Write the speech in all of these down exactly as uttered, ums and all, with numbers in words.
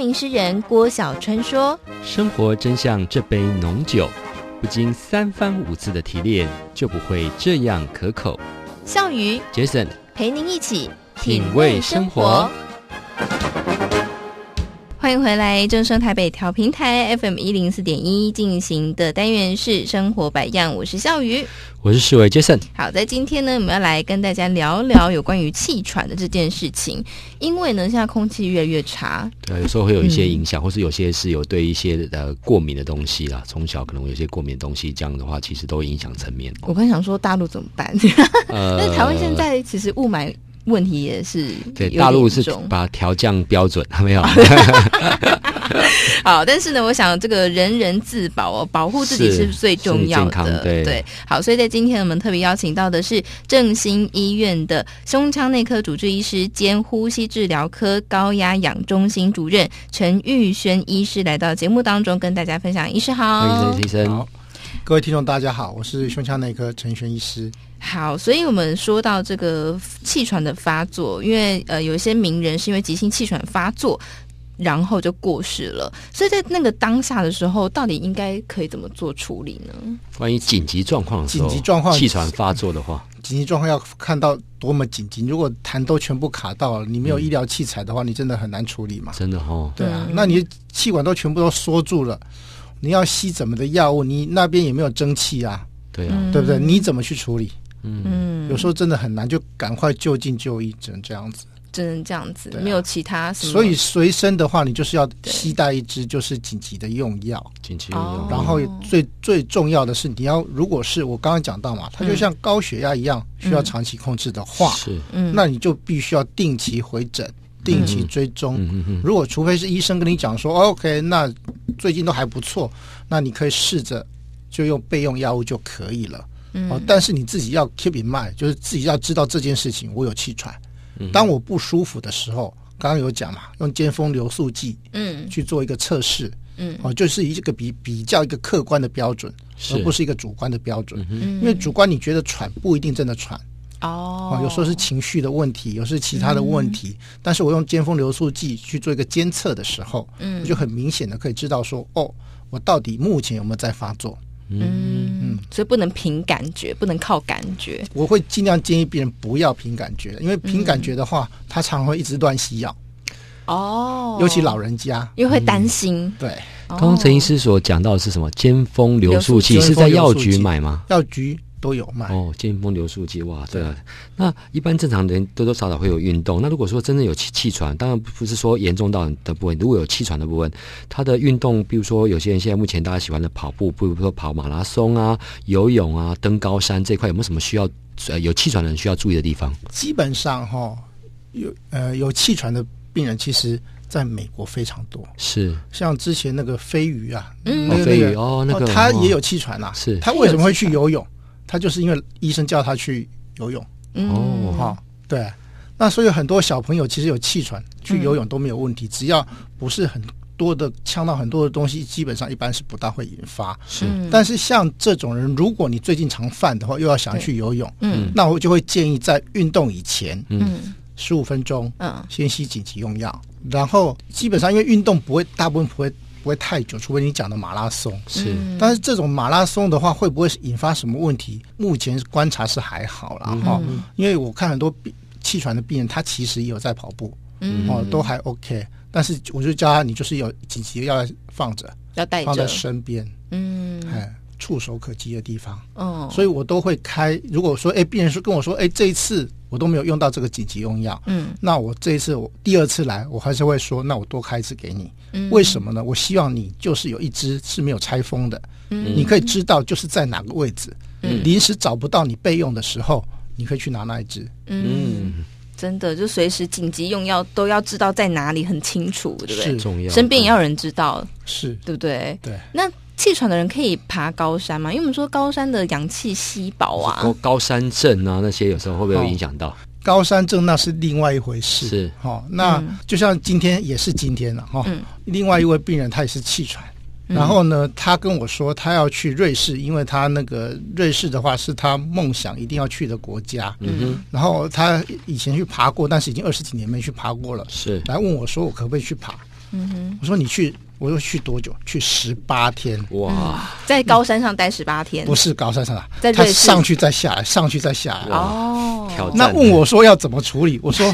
名诗人郭小春说， 生活真像这杯浓酒，不经三番五次的提炼，就不会这样可口。 笑鱼 Jason 陪您一起品味生活。 欢迎回来，正声台北调频台 F M 一零四点一进行的单元是生活百样，我是笑鱼， 我是世伟 Jason。 好，在今天呢，我们要来跟大家聊聊有关于气喘的这件事情，因为呢，现在空气越来越差， 对，有时候会有一些影响，嗯、或是有些是有对一些呃过敏的东西啦，从小可能有些过敏的东西，这样的话其实都影响层面。 我刚想说大陆怎么办？呃，但是台湾现在其实雾霾问题也是对，大陆是把调降标准，没有。 好，但是呢，我想这个人人自保哦，保护自己是最重要的。 对, 对，好，所以在今天我们特别邀请到的是正兴医院的胸腔内科主治医师兼呼吸治疗科高压氧中心主任陈玉轩医师来到节目当中跟大家分享。医师好。 欢迎医生。 好，各位听众大家好，我是胸腔内科陈玉轩医师。 好，所以我们说到这个气喘的发作，因为呃有一些名人是因为急性气喘发作然后就过世了，所以在那个当下的时候到底应该可以怎么做处理呢？ 关于紧急状况的时候， 紧急状况气喘发作的话， 紧急状况要看到多么紧急，如果痰都全部卡到了，你没有医疗器材的话、嗯、你真的很难处理嘛。 真的哦。 对啊、嗯、那你气管都全部都缩住了，你要吸怎么的药物，你那边也没有蒸汽啊， 对啊、 嗯、对不对？你怎么去处理？ 嗯， 有时候真的很难，就赶快就近就医，只能这样子， 只能这样子、 啊、 没有其他什么。 所以随身的话，你就是要携带一支就是紧急的用药， 紧急用药。 然后最最重要的是，你要如果是我刚刚讲到嘛，它就像高血压一样、嗯、需要长期控制的话，是、嗯，那你就必须要定期回诊，定期追踪。嗯嗯嗯、如果除非是医生跟你讲说、哦、，OK， 那最近都还不错，那你可以试着就用备用药物就可以了。嗯哦、但是你自己要 keep in mind， 就是自己要知道这件事情，我有气喘、嗯、当我不舒服的时候，刚刚有讲嘛，用尖峰流速计嗯去做一个测试，嗯哦，就是一个比比较一个客观的标准，而不是一个主观的标准、嗯、因为主观你觉得喘不一定真的喘哦，有时候是情绪的问题，有时候是其他的问题、嗯、但是我用尖峰流速计去做一个监测的时候，嗯，我就很明显的可以知道说，哦，我到底目前有没有在发作。 嗯嗯，所以不能凭感觉，不能靠感觉。我会尽量建议病人不要凭感觉，因为凭感觉的话，嗯、他常会一直乱吸药。哦，尤其老人家， 因为会担心。 嗯、对， 刚刚陈医师所讲到的是什么？尖峰流速计是在药局买吗？ 药局都有卖哦，尖峰流速计，哇，对啊。那一般正常人多多少少会有运动。那如果说真的有气气喘，当然不是说严重到的部分，如果有气喘的部分，他的运动，比如说有些人现在目前大家喜欢的跑步，比如说跑马拉松啊、游泳啊、登高山这块，有没有什么需要呃有气喘的人需要注意的地方？ 基本上哈、哦，有呃有气喘的病人，其实在美国非常多， 是像之前那个飞鱼啊， 嗯， 那个、 飞鱼哦，那个、 哦、他也有气喘啊，是他为什么会去游泳？他就是因为医生叫他去游泳。哦，好，对，那所以很多小朋友其实有气喘，去游泳都没有问题，嗯、只要不是很多的呛到很多的东西，基本上一般是不大会引发。是，但是像这种人，如果你最近常犯的话，又要想去游泳，嗯，那我就会建议在运动以前，嗯，十五分钟，嗯，先吸紧急用药，然后基本上因为运动不会，大部分不会。不会太久，除非你讲的马拉松是，但是这种马拉松的话，会不会引发什么问题？目前观察是还好啦，哈、嗯，因为我看很多气喘的病人，他其实也有在跑步，嗯，哦，都还 OK， 但是我就教他，你就是有紧急的药放着， 要带着放在身边，嗯，哎，触手可及的地方，哦，所以我都会开。如果说，哎，病人说跟我说，哎，这一次我都没有用到这个紧急用药，嗯，那我这一次我第二次来，我还是会说，那我多开一次给你。为什么呢？我希望你就是有一支是没有拆封的，嗯、你可以知道就是在哪个位置，嗯、临时找不到你备用的时候，你可以去拿那一支。 嗯，真的就随时紧急用药都要知道在哪里，很清楚，对不对？ 是重要， 身边也要有人知道， 是对不对？ 对。 那气喘的人可以爬高山吗？因为我们说高山的氧气稀薄啊， 高高山症啊那些有时候会不会有影响到？哦， 高山症那是另外一回事， 是好、哦，那、嗯、就像今天也是今天了哈、哦嗯，另外一位病人他也是气喘，嗯、然后呢，他跟我说他要去瑞士，因为他那个瑞士的话是他梦想一定要去的国家，嗯哼，然后他以前去爬过，但是已经二十几年没去爬过了， 是来问我说我可不可以去爬？ 嗯哼，我说你去，我说去多久？去十八天。 哇、嗯，在高山上待十八天？ 不是高山上， 在他上去再下来，上去再下来。 哦， 挑战。 那问我说要怎么处理？我说。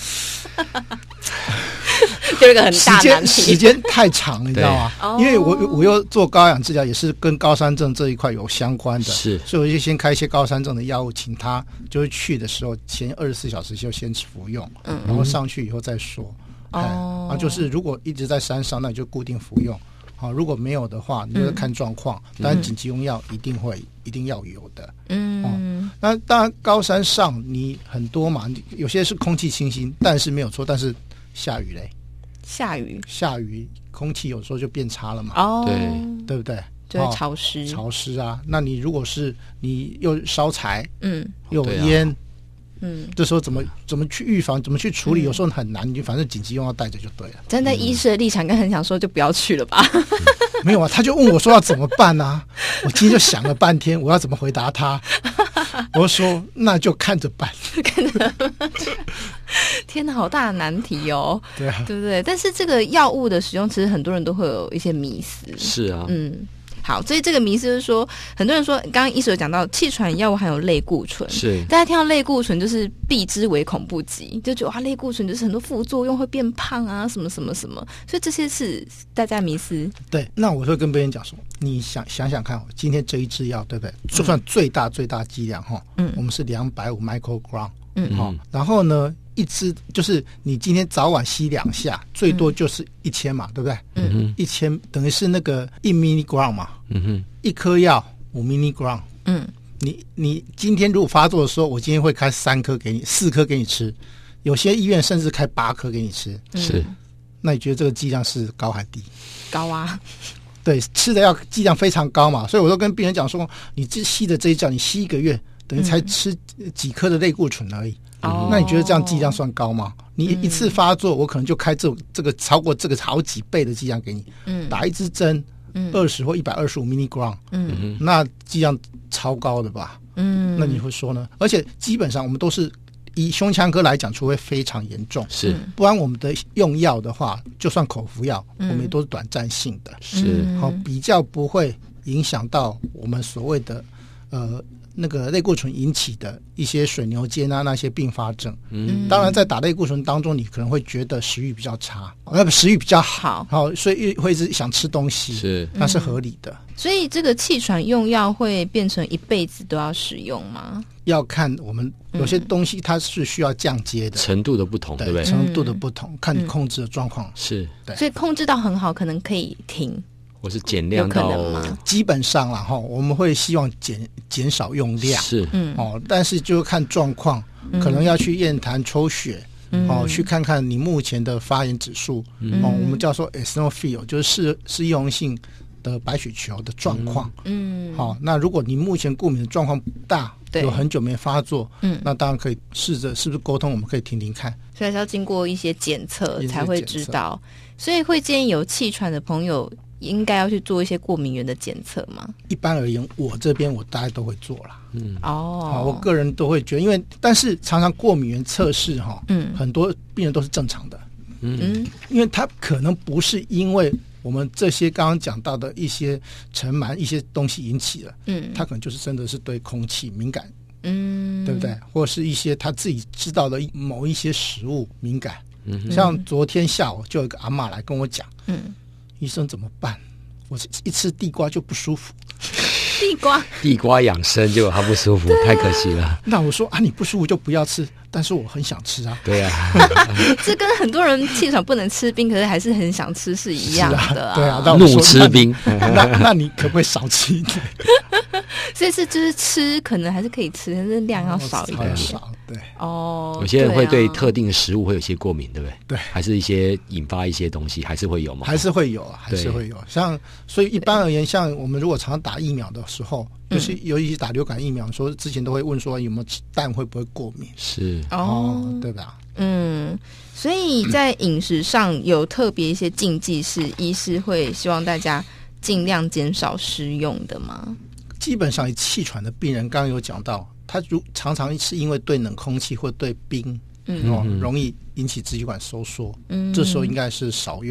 就一个很大难题， 时间太长，你知道吗？因为我我又做高氧治疗，也是跟高山症这一块有相关的， 是， 所以我就先开一些高山症的药物，请他就是去的时候前二十四小时就先服用，嗯，然后上去以后再说。哦，啊，就是如果一直在山上，那你就固定服用。好，如果没有的话，你就看状况。当然，紧急用药一定会一定要有的。嗯，哦，那当然高山上你很多嘛，有些是空气清新，但是没有错，但是下雨嘞。 下雨， 下雨，空气有时候就变差了嘛。 哦， 对， 对不对？ 就会潮湿、 哦，潮湿啊。那你如果是你又烧柴， 嗯， 又有烟， 啊、嗯， 这时候怎么怎么去预防，怎么去处理？有时候很难，你就反正紧急用药带着就对了。 站在医师的立场，跟很想说，就不要去了吧。嗯、 没有啊，他就问我说要怎么办啊？我今天就想了半天，我要怎么回答他？我说那就看着办， 看着办。天哪，好大的难题哦！ 对啊， 对不对？但是这个药物的使用，其实很多人都会有一些迷思。 是啊， 嗯，好，所以这个迷思就是说，很多人说，刚刚医师有讲到，气喘药物含有类固醇， 是大家听到类固醇就是避之唯恐不及，就觉得哇，类固醇就是很多副作用会变胖啊，什么什么什么，所以这些是大家迷思。 对，那我会跟别人讲说，你想想想看，今天这一支药，对不对？就算最大最大剂量哈，嗯，我们是两百五 microgram， 嗯，好、哦，然后呢？一支就是你今天早晚吸两下，最多就是一千嘛，对不对？嗯，一千等于是那个一 milligram 嘛，嗯哼，一颗药五 milligram， 嗯，你你今天如果发作的时候，我今天会开三颗给你，四颗给你吃，有些医院甚至开八颗给你吃， 是， 那你觉得这个剂量是高还低？ 高啊， 对，吃的药剂量非常高嘛，所以我都跟病人讲说，你这吸的这一剂，你吸一个月，等于才吃几颗的类固醇而已。哦、那你觉得这样剂量算高吗？你一次发作，我可能就开这这个超过这个好几倍的剂量给你，嗯，打一支针，嗯，二十或一百二十五 milligram， 嗯，那剂量超高的吧，嗯，那你会说呢？而且基本上我们都是以胸腔科来讲，除非非常严重， 是， 不然我们的用药的话，就算口服药，嗯、我们也都是短暂性的， 是， 好、哦，比较不会影响到我们所谓的呃。那个类固醇引起的一些水牛肩啊那些并发症，嗯，当然在打类固醇当中，你可能会觉得食欲比较差，那食欲比较好，好，所以会是想吃东西， 是， 那是合理的。嗯、 所以这个气喘用药会变成一辈子都要使用吗？ 要看我们有些东西它是需要降阶的， 程度的不同，对不对？ 程度的不同，看你控制的状况、嗯、 是， 对， 所以控制到很好，可能可以停。 或是减量到， 基本上啦哈，我们会希望减减少用量， 是， 嗯，哦，但是就看状况，嗯、可能要去验痰抽血，嗯、哦，去看看你目前的发炎指数，嗯、哦，我们叫做 eosinophil， 就是适适应性的白血球的状况，嗯，好、哦，那如果你目前过敏的状况不大，有很久没发作，嗯，那当然可以试着是不是沟通，我们可以听听看， 所以还是要经过一些检测才会知道，所以会建议有气喘的朋友。应该要去做一些过敏原的检测吗？ 一般而言，我这边我大概都会做啦。 嗯，哦， 我个人都会觉得，因为但是常常过敏原测试哈，嗯，很多病人都是正常的，嗯，因为他可能不是因为我们这些刚刚讲到的一些尘螨一些东西引起的，嗯，他可能就是真的是对空气敏感，嗯，对不对？或者是一些他自己知道的某一些食物敏感，嗯，像昨天下午就有一个阿嬷来跟我讲，嗯。医生怎么办？我一吃地瓜就不舒服。 地瓜， 地瓜养生，结果他不舒服，啊、太可惜了。 那我说啊，你不舒服就不要吃，但是我很想吃啊。 对啊， 这跟很多人气喘不能吃冰，可是还是很想吃是一样的、啊。 对啊， 怒吃冰， 那那你可不可以少吃一点？ 所以是就是吃，可能还是可以吃，但是量要少一点点。 少对哦， 有些人会对特定的食物会有些过敏，对不对？ 对， 还是一些引发一些东西，还是会有吗？ 还是会有，还是会有。像所以一般而言，像我们如果常打疫苗的时候，就是尤其是打流感疫苗，说之前都会问说有没有蛋会不会过敏？ 是哦，对吧？ 嗯，所以在饮食上有特别一些禁忌，是医师会希望大家尽量减少食用的吗？ 基本上气喘的病人，刚刚有讲到，他如常常是因为对冷空气或对冰，嗯、哦，容易引起支气管收缩，嗯，这时候应该是少用，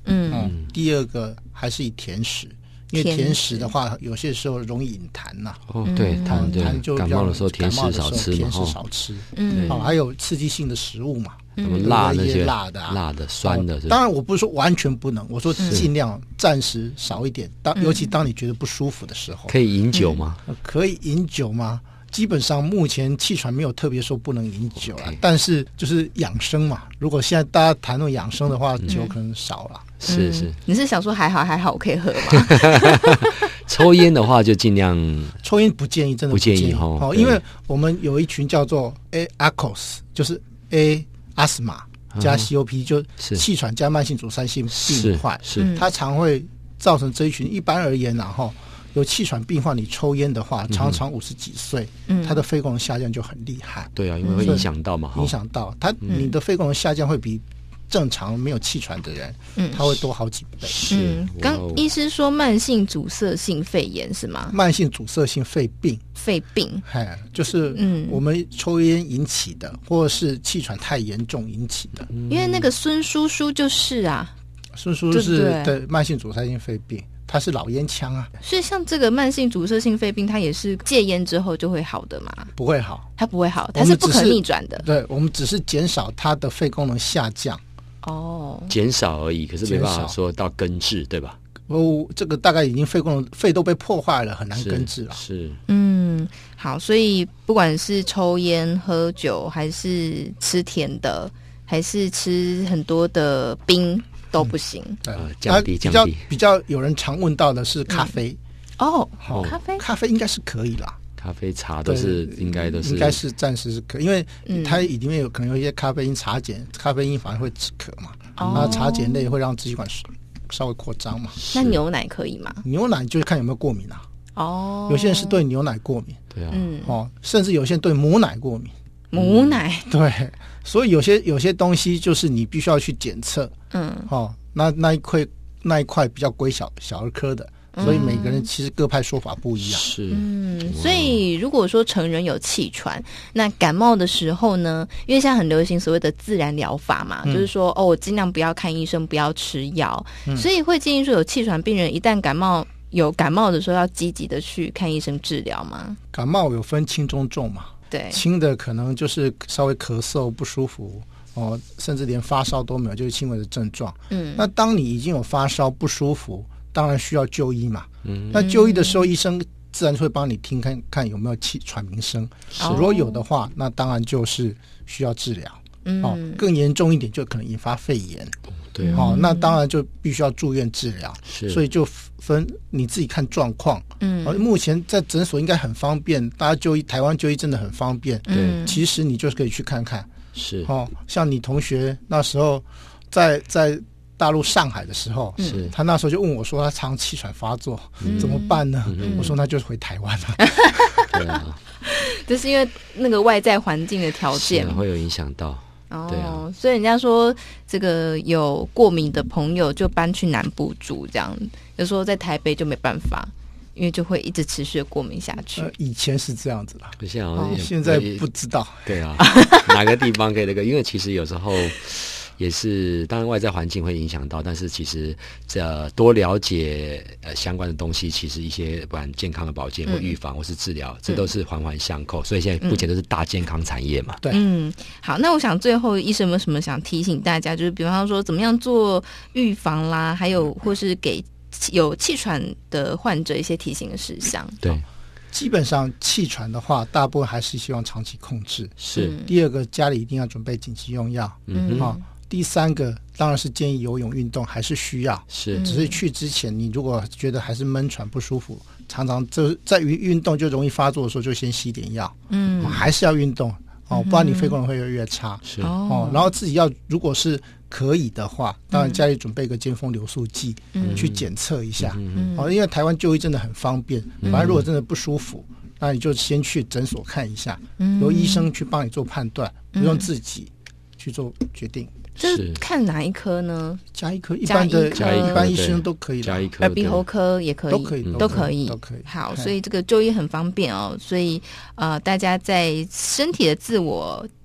嗯， 嗯第二个还是以甜食。因为甜食的话，有些时候容易引痰呐、啊。 哦，对，痰对， 痰就感冒的时候甜食少吃嘛， 甜食少吃。 嗯， 好、哦，还有刺激性的食物嘛， 什么辣那些辣的、啊、 辣的、酸的、哦。 当然，我不是说完全不能，我说尽量暂时少一点。当尤其当你觉得不舒服的时候， 可以饮酒吗？ 嗯、可以饮酒吗？基本上目前气喘没有特别说不能饮酒啊， okay. 但是就是养生嘛。如果现在大家谈论养生的话，嗯、酒可能少了。 是是、嗯， 你是想说还好还好我可以喝吗？ 抽烟的话就尽量， 抽烟不建议，真的不建议哈、哦，因为我们有一群叫做 A A C O S， 就是 A 阿斯玛加 C O P，、嗯、就气喘加慢性阻塞性病患， 是, 是它常会造成这一群。一般而言然、啊、后有气喘病患，你抽烟的话，常常五十几岁，嗯，他的肺功能下降就很厉害。 对啊，因为会影响到嘛， 影响到他、嗯，你的肺功能下降会比正常没有气喘的人，嗯，他会多好几倍。 嗯，刚医师说慢性阻塞性肺炎是吗？ 慢性阻塞性肺病， 肺病， 哎，就是嗯，我们抽烟引起的，或者是气喘太严重引起的。 因为那个孙叔叔就是啊， 孙叔叔是对慢性阻塞性肺病。它是老烟枪啊， 所以像这个慢性阻塞性肺病，它也是戒烟之后就会好的嘛？ 不会好， 它不会好，它是不可逆转的。 对，我们只是减少它的肺功能下降， 哦， 减少而已，可是没办法说到根治，对吧？ 哦，这个大概已经肺功能肺都被破坏了，很难根治了。 是，是嗯，好，所以不管是抽烟、喝酒，还是吃甜的，还是吃很多的冰。都不行， 对、 呃，降低降低。 比较有人常问到的是咖啡， 嗯、哦，哦，咖啡， 咖啡应该是可以啦。 咖啡茶都是应该都是， 应该是暂时是可以，因为它里面有可能有一些咖啡因茶碱，咖啡因反而会止咳嘛， 哦、 那茶碱类会让支气管稍微扩张嘛。 那牛奶可以吗？ 牛奶就是看有没有过敏啊。 哦， 有些人是对牛奶过敏， 对啊， 嗯，哦，甚至有些人对母奶过敏。 母奶、 嗯、对，所以有些有些东西就是你必须要去检测， 嗯， 哦，那那一块那一块比较归小小儿科的，所以每个人其实各派说法不一样。 是， 嗯，所以如果说成人有气喘，那感冒的时候呢，因为现在很流行所谓的自然疗法嘛，嗯、就是说哦，我尽量不要看医生，不要吃药，嗯、所以会建议说有气喘病人一旦感冒有感冒的时候，要积极的去看医生治疗吗？ 感冒有分轻中重嘛。 对， 轻的可能就是稍微咳嗽不舒服哦，甚至连发烧都没有，就是轻微的症状。嗯，那当你已经有发烧不舒服，当然需要就医嘛。嗯，那就医的时候，医生自然会帮你听看看有没有气喘鸣声。如果有的话，那当然就是需要治疗。嗯，哦，更严重一点就可能引发肺炎。 对、啊， 哦，那当然就必须要住院治疗。 是， 所以就分你自己看状况。嗯，而目前在诊所应该很方便，大家就医，台湾就医真的很方便。 对， 其实你就是可以去看看。 是， 哦，像你同学那时候在在大陆上海的时候， 是他那时候就问我说，他常气喘发作，嗯、怎么办呢？嗯、我说那就是回台湾了。 对啊， 就是因为那个外在环境的条件、 啊、会有影响到。 哦， 对啊， 所以人家说这个有过敏的朋友就搬去南部住，这样有时候在台北就没办法，因为就会一直持续的过敏下去。 呃、以前是这样子啦， 现在好像、 哦、现在不知道。 对啊，哪个地方可以那个？因为其实有时候也是，当然外在环境会影响到，但是其实这多了解呃相关的东西，其实一些不管健康的保健或预防、嗯、或是治疗，这都是环环相扣。所以现在目前都是大健康产业嘛。 对， 嗯，好，那我想最后医生有没有什么想提醒大家？就是比方说怎么样做预防啦，还有或是给有气喘的患者一些提醒的事项。 对。 基本上气喘的话，大部分还是希望长期控制。 是。 第二个，家里一定要准备紧急用药。嗯，好、哦。第三个当然是建议游泳运动，还是需要。 是。 只是去之前，你如果觉得还是闷喘不舒服，常常就在于运动就容易发作的时候，就先吸点药。嗯，还是要运动哦，不然你肺功能会越来越差。 是哦，然后自己要如果是可以的话，当然家里准备个尖峰流速计、嗯、去检测一下。嗯、哦，因为台湾就医真的很方便，反正如果真的不舒服，那你就先去诊所看一下，嗯、由医生去帮你做判断，不用自己去做决定。 这是看哪一科呢？ 加医科，一般的一般医生都可以的， 加医科、 耳鼻喉科也可以， 都可以， 都可以， 都可以。 好，所以这个就医很方便哦。所以呃，大家在身体的自我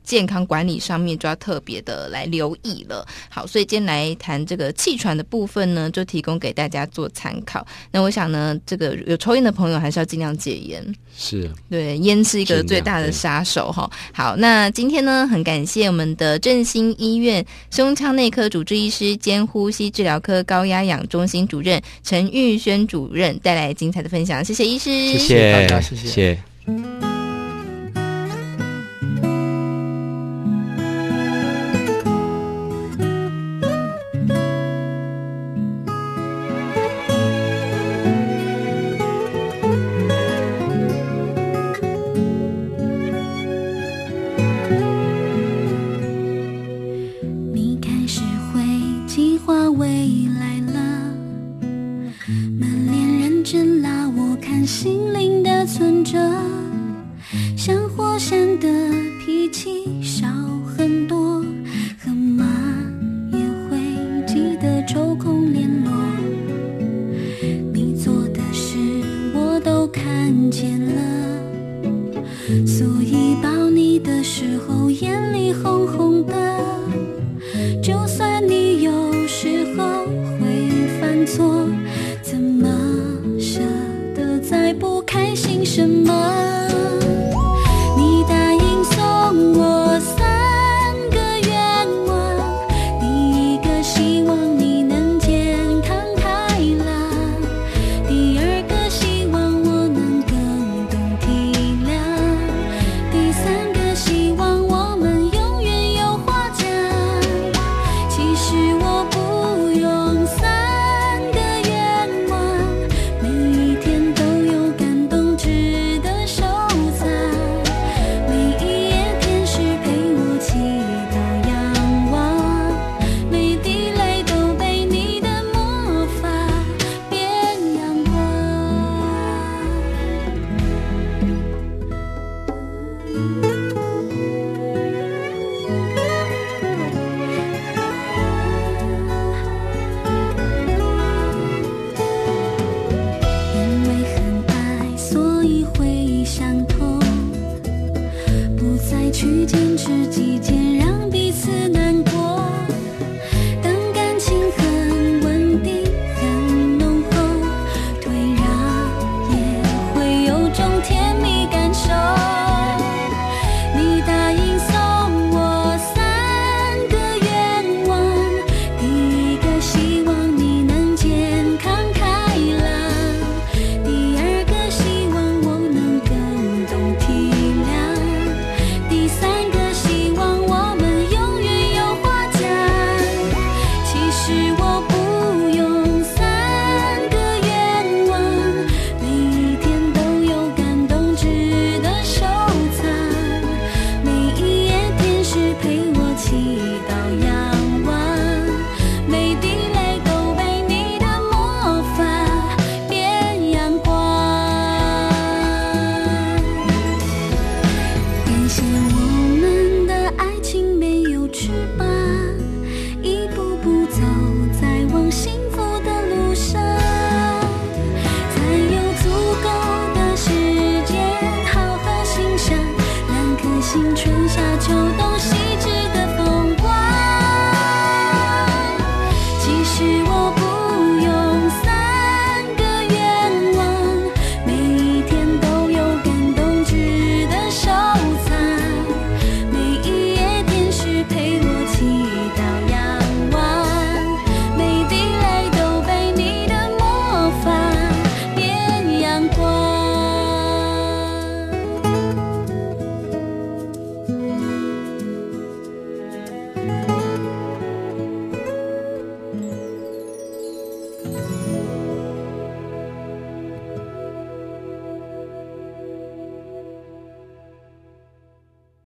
健康管理上面就要特别的来留意了。好，所以今天来谈这个气喘的部分呢，就提供给大家做参考。那我想呢，这个有抽烟的朋友还是要尽量戒烟。 是， 对，烟是一个最大的杀手哈。好，那今天呢，很感谢我们的振兴医院胸腔内科主治医师兼呼吸治疗科高压氧中心主任陈玉轩主任带来精彩的分享，谢谢医师， 谢谢大家，谢谢。谢谢。 心灵的存折。